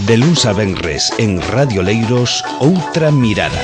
De luns a venres en Radio Leiros, Outra Mirada.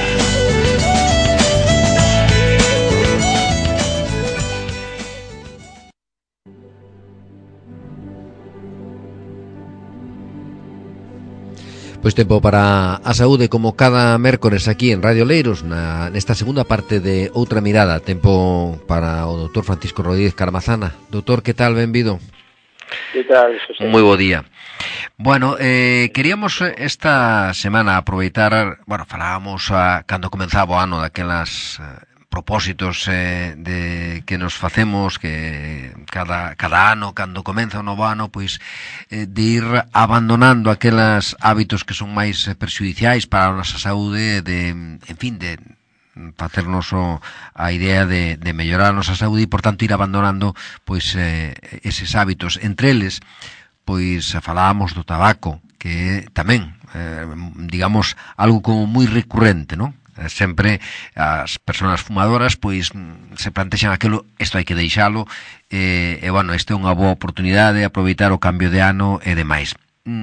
Pois tempo para a saúde como cada mércores aquí en Radio Leiros nesta segunda parte de Outra Mirada. Tempo para o doutor Francisco Rodríguez Caramazana. Doutor, que tal? Benvido. Que tal, Xosé? Moi bo día. Bueno, queríamos esta semana aproveitar, falábamos cando comenzaba o ano daquelas propósitos de que nos facemos que cada ano, cando comeza o novo ano, pois de ir abandonando aquelas hábitos que son máis perxudiciais para a nosa saúde, de facernos a idea de mellorar a nosa saúde e, por tanto, ir abandonando pois eses hábitos. Entre eles, pois falábamos do tabaco, que tamén, digamos, algo como moi recurrente, non? Sempre as persoas fumadoras pois se plantexan aquilo, isto hai que deixalo, esta é unha boa oportunidade de aproveitar o cambio de ano e demais.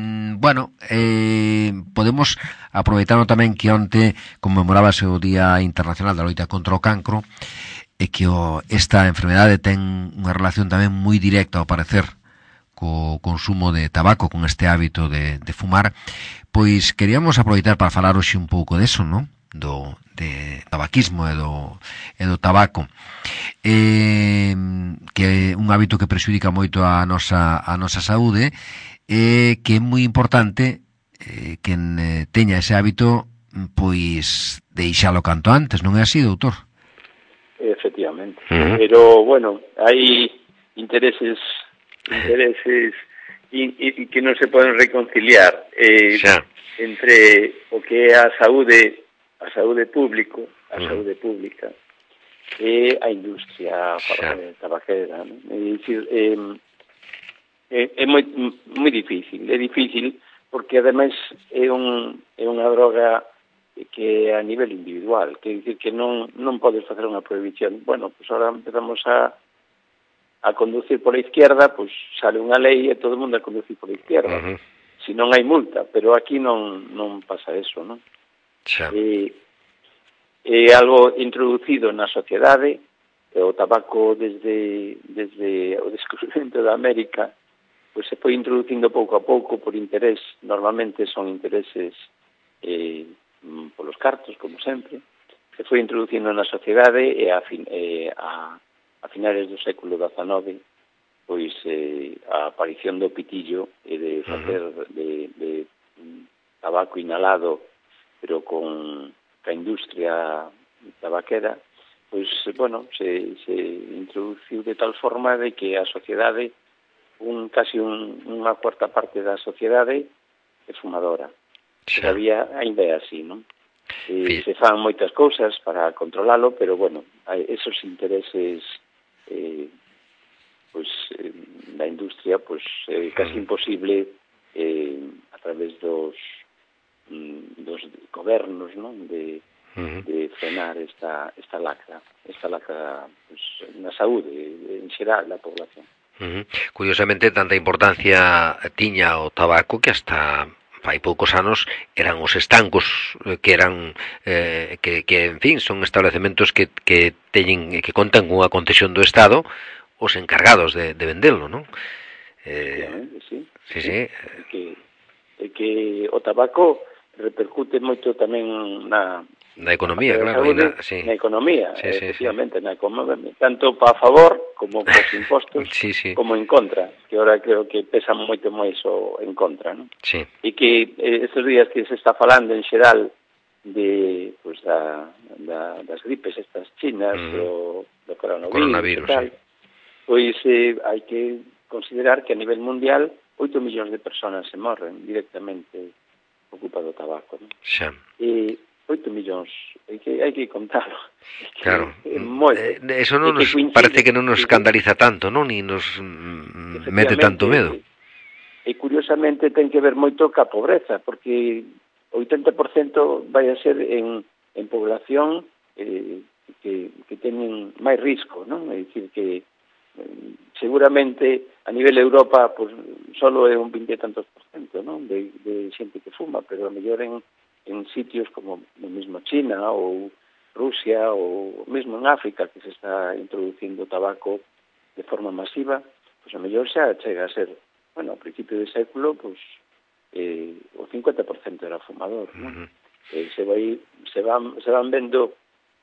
Podemos aproveitar tamén que onte conmemorábase o Día Internacional da Loita contra o Cancro e que esta enfermedade ten unha relación tamén moi directa, ao parecer, co consumo de tabaco, con este hábito de fumar. Pois queríamos aproveitar para falar hoxe un pouco deso, non? De tabaquismo e do tabaco, que é un hábito que prexudica moito a nosa saúde, e que é moi importante que teña ese hábito pois deixalo canto antes, non é así, doutor? Efectivamente. Pero, bueno, hai intereses e que non se poden reconciliar entre o que é a saúde pública e a industria tabaquera, non? É dicir, é moi difícil, porque ademais é unha droga que a nivel individual, que dicir que non podes facer unha prohibición. Bueno, pois ahora empezamos a conducir por a izquierda, pois sale unha lei e todo o mundo a conducir por a izquierda. Si non hai multa, pero aquí non pasa eso, non? É algo introducido na sociedade. O tabaco desde o descubrimento da América pois se foi introducindo pouco a pouco por interés, normalmente son intereses polos cartos, como sempre, se foi introducindo na sociedade e a finales do século XIX pois a aparición do pitillo e de facer de tabaco inhalado, pero con a industria tabaquera, pois, bueno, se introduciu de tal forma de que a sociedade, casi unha cuarta parte da sociedade é fumadora. Todavía ainda é así, non? Se fan moitas cousas para controlalo, pero, bueno, esos intereses da industria, pois, é casi imposible a través dos gobernos, non? De frenar esta lacra pues, na saúde en xeral da población. Curiosamente, tanta importancia tiña o tabaco que hasta fai poucos anos eran os estancos que eran que en fin, son establecementos que contan cunha concesión do Estado, os encargados de vendelo, non? Sí. Sí. Que o tabaco repercute moito tamén na economía, claro, na economía, efectivamente, na economía, tanto para favor como cos impostos, como en contra, que ahora creo que pesa moito máis o en contra, non? E que estes días que se está falando en xeral de das gripes estas chinas, do coronavirus e tal, pois hai que considerar que a nivel mundial 8 millóns de personas se morren directamente por culpa do tabaco, non? E 8 millóns, hai que contarlo. Claro, eso non nos parece que non nos escandaliza tanto, non? Ni nos mete tanto medo. E curiosamente ten que ver moito ca pobreza, porque 80% vai a ser en población que teñen máis risco, non? É dicir que seguramente a nivel Europa pues solo é un 20 e tantos por cento, non? De xente que fuma, pero a mellor en sitios como no mismo China ou Rusia ou mesmo en África, que se está introducindo tabaco de forma masiva, pois a mellor xa chega a ser, bueno, a principio de século, pois o 50% era fumador, non? Se van vendo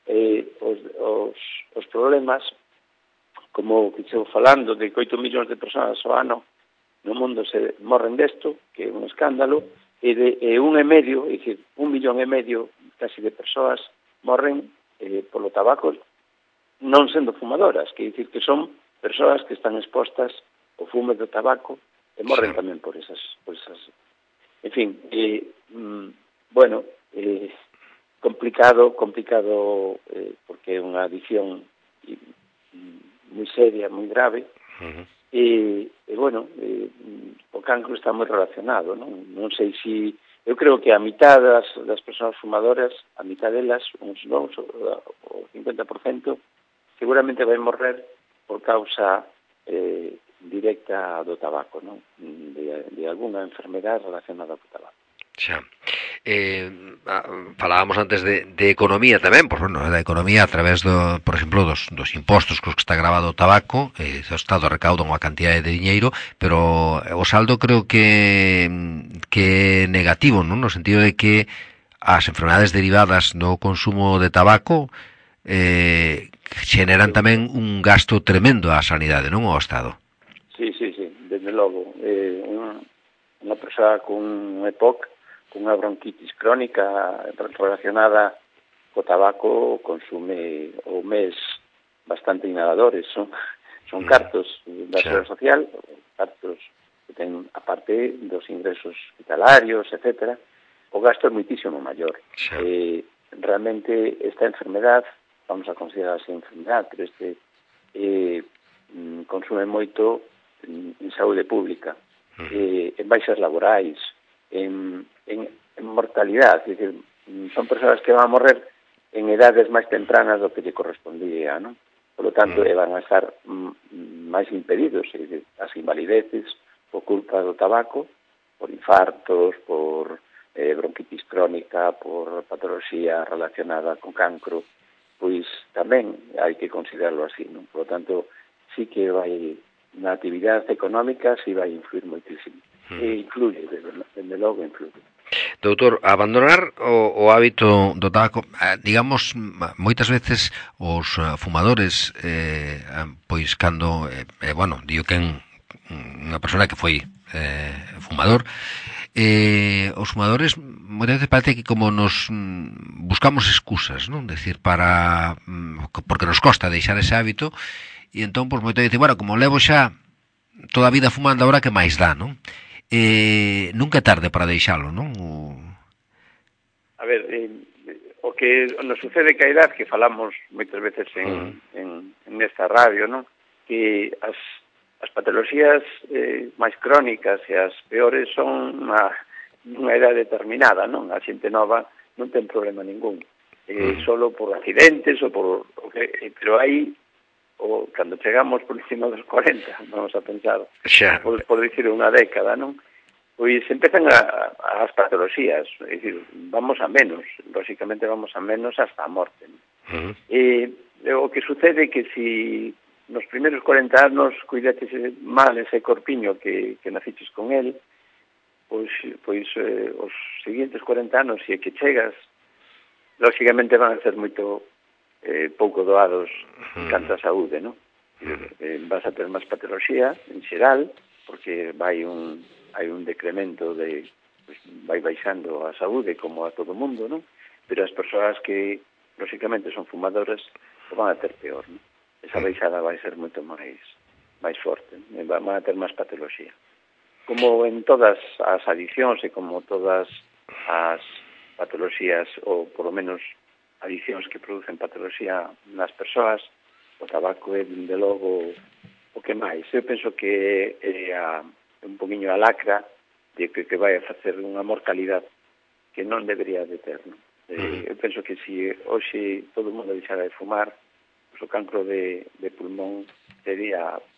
os problemas, como que estou falando, de que 8 millóns de persoas ao ano no mundo se morren desto, que é un escándalo, e 1,5, é dicir, 1,5 millón casi de persoas morren polo tabaco non sendo fumadoras, que é dicir que son persoas que están expostas ao fume do tabaco e morren tamén por esas. En fin, bueno, complicado porque é unha adicción moi seria, moi grave, e bueno, o cancro está moi relacionado, non sei se... Eu creo que a mitad das persoas fumadoras, a mitad delas, uns non, o 50%, seguramente vai morrer por causa directa do tabaco, non? De alguna enfermedad relacionada co tabaco. Xa. Falábamos antes de economía tamén, pois bueno, da economía a través por exemplo, dos impostos cos que está gravado o tabaco, o Estado recauda unha cantidade de diñeiro, pero o saldo creo que é negativo, non? No sentido de que as enfermedades derivadas do consumo de tabaco xeneran tamén un gasto tremendo á sanidade, non, ao Estado. Sí, desde logo. Unha persoa con EPOC, cunha bronquitis crónica relacionada co tabaco, consume ao mes bastante inhaladores, son cartos da Seguridade Social, cartos que ten, aparte dos ingresos hospitalarios, etcétera, o gasto é muitísimo maior. Realmente esta enfermedad, vamos a considerar así enfermedad, pero consume moito en saúde pública, en baixas laborais, en mortalidade, é dicir, son persoas que van a morrer en edades máis tempranas do que lle correspondía, non? Por lo tanto, van a estar máis impedidos, é dicir, as invalideces por culpa do tabaco, por infartos, por bronquitis crónica, por patoloxía relacionada con cancro, pois tamén hai que considerarlo así, non? Por lo tanto, sí que vai na actividade económica, sí vai influir moitísimo. E influye, desde logo influye. Doutor, abandonar o hábito do tabaco, digamos, moitas veces os fumadores, pois cando, bueno, digo que unha persona que foi fumador, os fumadores moitas veces parece que como nos buscamos excusas, non? Decir, porque nos costa deixar ese hábito, e entón, pois, moitas veces, bueno, como levo xa toda a vida fumando, agora que máis dá, non? Nunca é tarde para deixalo, non? A ver, o que nos sucede que a idade que falamos moitas veces en esta radio, non? Que as patoloxías máis crónicas e as peores son nunha idade determinada, non? A xente nova non ten problema ningún. Solo por accidentes ou pero aí cando chegamos por encima dos 40, vamos a pensar, por dicir unha década, non? Pois empezan as patoloxías, é dicir, vamos a menos, lógicamente vamos a menos hasta a morte. O que sucede é que si nos primeiros 40 anos cuidaches mal ese corpiño que naciches con el, pois os seguintes 40 anos, se que chegas, lógicamente van a ser moito pouco doados canto a saúde, non? Vas a ter máis patoloxía en xeral, porque hai un decremento vai baixando a saúde como a todo mundo, non? Pero as persoas que lógicamente son fumadoras o van a ter peor, non? Esa baixada vai ser moito máis forte, van a ter máis patoloxía. Como en todas as adiccións e como todas as patoloxías, ou por lo menos adiccións que producen patoloxía nas persoas, o tabaco é, de logo, o que máis. Eu penso que é un poquinho a lacra de que vai a facer unha mortalidade que non debería de ter, non? Eu penso que se hoxe todo o mundo deixara de fumar, o cancro de pulmón sería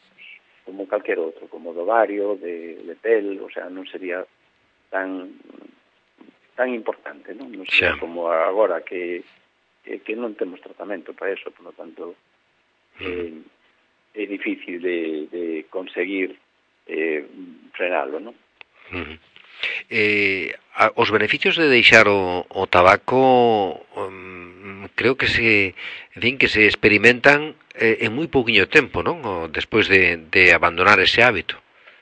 como calquer outro, como do ovario, de pel, o sea, non sería tan importante, non? Non sería como agora que non temos tratamento para eso, por lo tanto é difícil de conseguir frenalo, non? Os beneficios de deixar o tabaco creo que se experimentan en moi pouquiño tempo, non? Despois de abandonar ese hábito.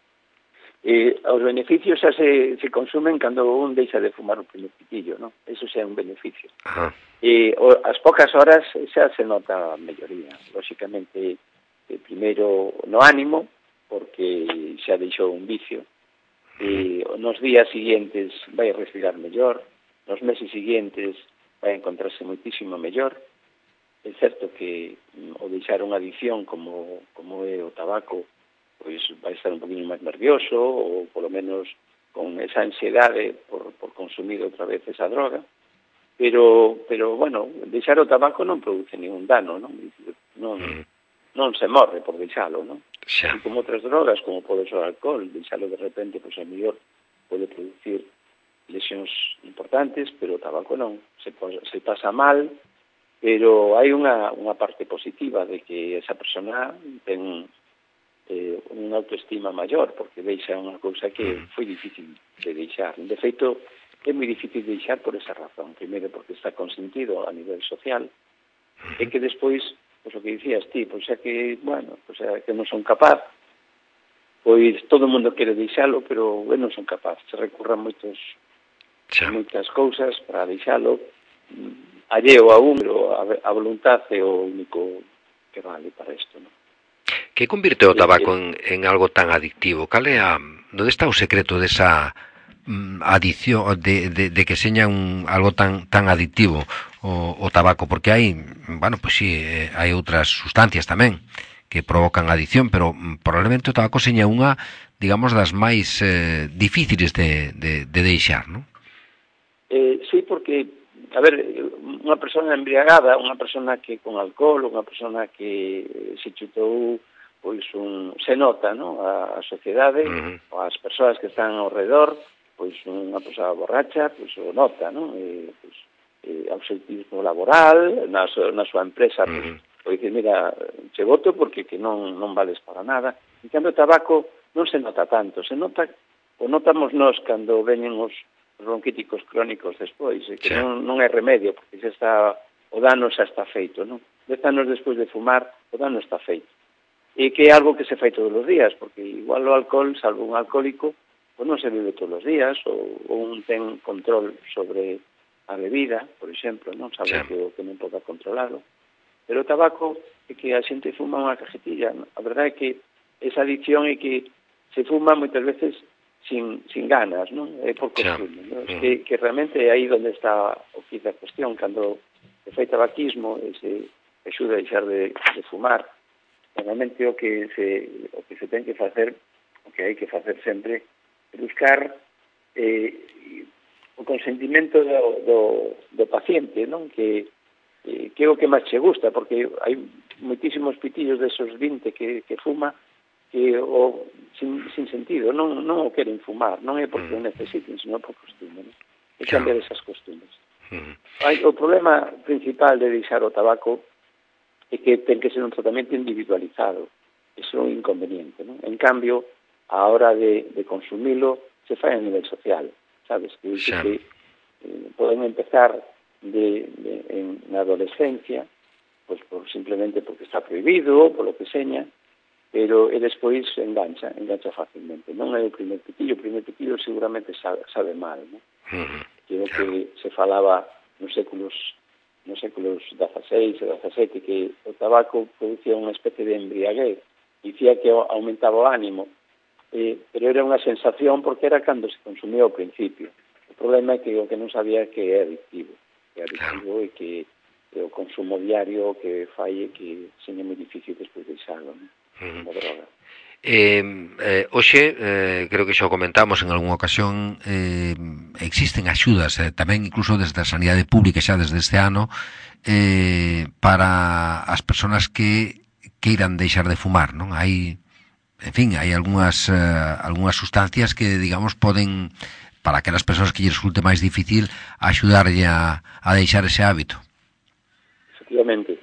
Os beneficios xa se consumen cando un deixa de fumar o primer pitillo, non? Eso xa é un beneficio. As poucas horas xa se nota a melloría. Lóxicamente, primeiro no ánimo, porque xa deixou un vicio, nos días siguientes vai respirar mellor, nos meses siguientes vai encontrarse moitísimo mellor. É certo que o deixar unha adicción como é o tabaco, pois vai estar un poquinho máis nervioso ou polo menos con esa ansiedade por consumir outra vez esa droga, pero bueno, deixar o tabaco non produce ningún dano, non se morre por deixalo, non? E como outras drogas, como pode ser o alcohol, deixalo de repente, pois a mellor pode producir lesións importantes, pero o tabaco non, se pasa mal, pero hai unha parte positiva de que esa persona ten unha autoestima maior, porque deixa unha cousa que foi difícil de deixar. De feito, é moi difícil de deixar por esa razón. Primeiro, porque está consentido a nivel social, e que despois, pois o que dicías ti, pois é que, bueno, pois é que non son capaz, pois todo o mundo quere deixalo, pero eu non son capaz. Se recurran moitas cousas para deixalo, alleo a un, pero a voluntad é o único que vale para isto, non? Que convirte o tabaco en algo tan adictivo? Onde está o secreto desa adicción, de que seña algo tan adictivo o tabaco? Porque hai, bueno, pois sí, hai outras sustancias tamén que provocan adicción, pero probablemente o tabaco seña unha, digamos, das máis difíciles de deixar, non? Sí, porque, a ver, unha persona embriagada, unha persona que con alcohol, unha persona que se chutou, pois se nota, non? A sociedade, ou as persoas que están ao redor, pois unha persoa borracha, pois o nota, non? Pois, absentismo laboral, na súa empresa, pois dice, mira, che voto porque que non vales para nada. En cambio, o tabaco non se nota tanto, se nota, o notamos nós cando veñen os bronquíticos crónicos despois, que non é remedio, porque o dano xa está feito, non? 10 anos despois de fumar, o dano está feito. E que é algo que se fai todos os días, porque igual o alcohol, salvo un alcohólico, pois non se bebe todos os días, ou un ten control sobre a bebida, por exemplo, non sabe que non poda controlalo. Pero o tabaco é que a xente fuma unha cajetilla. A verdade é que esa adicción é que se fuma moitas veces sin ganas, non? É por costume, non? É que realmente é aí onde está o quid da cuestión, cando se fai tabaquismo e se axuda a deixar de fumar. Normalmente o que se ten que facer, o que hai que facer sempre, é buscar o consentimento do paciente, non? Que é o que máis che gusta, porque hai moitísimos pitillos desos 20 que fuma que sin sentido, non o queren fumar, non é porque o necesiten, sino por costume, non? É cambiar esas costumes. O problema principal de deixar o tabaco é que ten que ser un tratamento individualizado. Iso é un inconveniente, non? En cambio, a hora de consumilo, se fai a nivel social, sabes? Que poden empezar na adolescencia, pois simplemente porque está prohibido, por lo que seña, pero despois engancha facilmente. Non é o primer pitillo seguramente sabe mal, non? Que é o que se falaba nos séculos XVI e XVII, que o tabaco producía unha especie de embriaguez, dicía que aumentaba o ánimo, pero era unha sensación porque era cando se consumía ao principio. O problema é que o que non sabía que é adictivo, e que o consumo diario que fai que seña moi difícil despois deixalo, non? A droga. Hoxe, creo que xa o comentamos en algunha ocasión, existen axudas, tamén incluso desde a sanidade pública xa desde este ano, para as persoas que queiran deixar de fumar, non? Hai en fin, hai algunhas sustancias que, digamos, poden, para aquelas persoas que lle resulte máis difícil, axudarlle a deixar ese hábito. Efectivamente.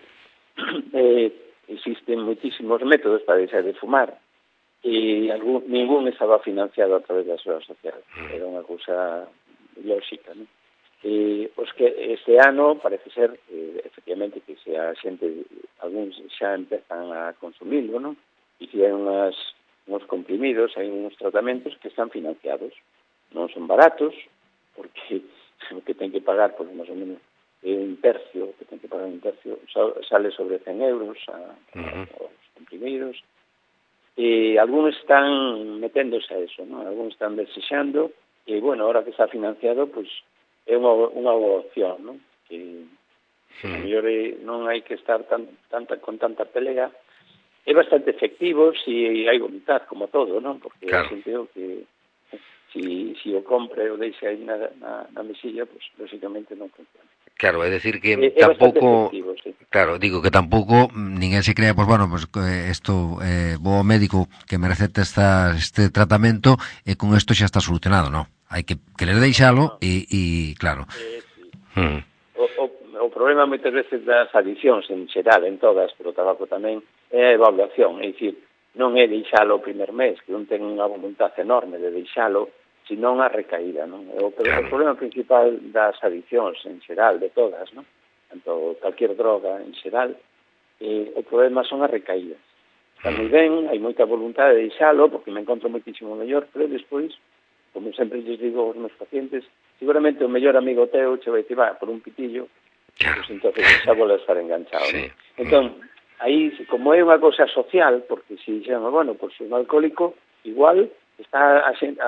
Existen moitísimos métodos para deixar de fumar e ningún estaba financiado a través da súa social. Era unha cousa lógica, non? Os que este ano parece ser efectivamente que se a xente, algúns xa empezan a consumilo, non? E que hai uns comprimidos, hai uns tratamentos que están financiados. Non son baratos, porque o que ten que pagar, pois, máis ou menos, un tercio, que ten que pagar un tercio, sale sobre 100 euros aos comprimidos. E algúns están meténdose a eso, non? Algúns están desexando, e, bueno, ahora que está financiado, pois, é unha opción, non? Que a mellor non hai que estar con tanta pelea. É bastante efectivo se hai voluntad, como todo, non? Porque claro, a xente que si o compre o deixe aí na mesilla, pois, lógicamente non funciona. Claro, é decir que tampouco, sí. Claro, digo que tampouco ninguén se crea, pues bueno, pues isto vou ao médico que me receta este tratamento e con isto xa está solucionado, non? Hai que querer deixalo e claro. Sí. O problema moitas veces das adiccións en xeral, en todas, pero o tabaco tamén, é a evaluación, é dicir, non é deixalo o primer mes, que non ten unha voluntad enorme de deixalo, senón a recaída, non? O problema principal das adiccións en xeral, de todas, non? Tanto calquer droga en xeral, o problema son as recaídas. Está moi ben, hai moita voluntade de deixalo, porque me encontro moitísimo mellor, pero despois, como sempre lles digo aos meus pacientes, seguramente o mellor amigo teu che vai dicir, por un pitillo, pues entonces xa volve a estar enganchado, sí. Non? Entón, aí, como é unha cosa social, porque se dixemos, bueno, por ser un alcohólico, igual está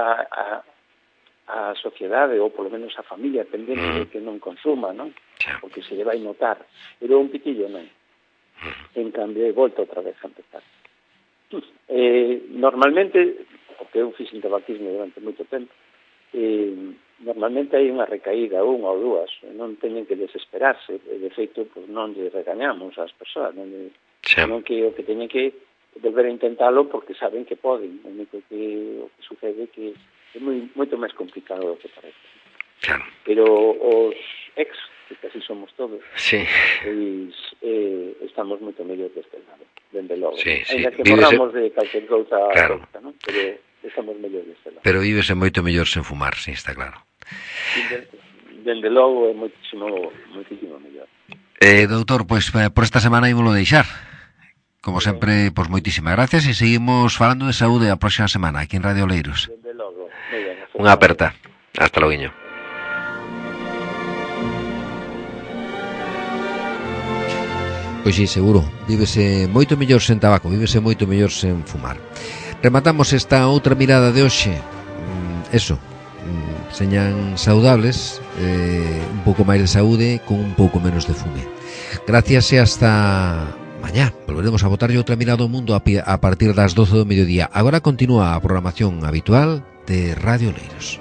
a sociedade, ou polo menos a familia, pendente de que non consuma, non? Porque se lle vai notar. Pero un pitillo non. En cambio, he volto outra vez a empezar. Normalmente, porque eu fixen tabaquismo durante moito tempo, normalmente hai unha recaída, unha ou dúas, non teñen que desesperarse, de feito, pues, non lle regañamos ás persoas, non que o que teñen que volver a intentalo porque saben que poden. O único que sucede que é moito máis complicado do que parece. Claro. Pero os ex, que casi somos todos, sí, estamos moito mellor deste lado, dende logo. Sí, sí. Ainda que morramos de calquer cousa, claro, non? Pero estamos mellor deste lado. Pero vívese moito mellor sen fumar, sí, está claro. Dende logo é moitísimo mellor. Doutor, pois por esta semana ímolo deixar. Como sempre, pois moitísimas gracias e seguimos falando de saúde a próxima semana aquí en Radio Oleiros. Dende logo. Unha aperta. Hasta loguiño. Pois sí, seguro. Vívese moito mellor sen tabaco, vívese moito mellor sen fumar. Rematamos esta outra mirada de hoxe. Señan saudables, un pouco máis de saúde con un pouco menos de fume. Gracias e hasta mañá. Volveremos a botarlle outra mirada ao mundo a partir das 12 do mediodía. Agora continúa a programación habitual de Radio Oleiros.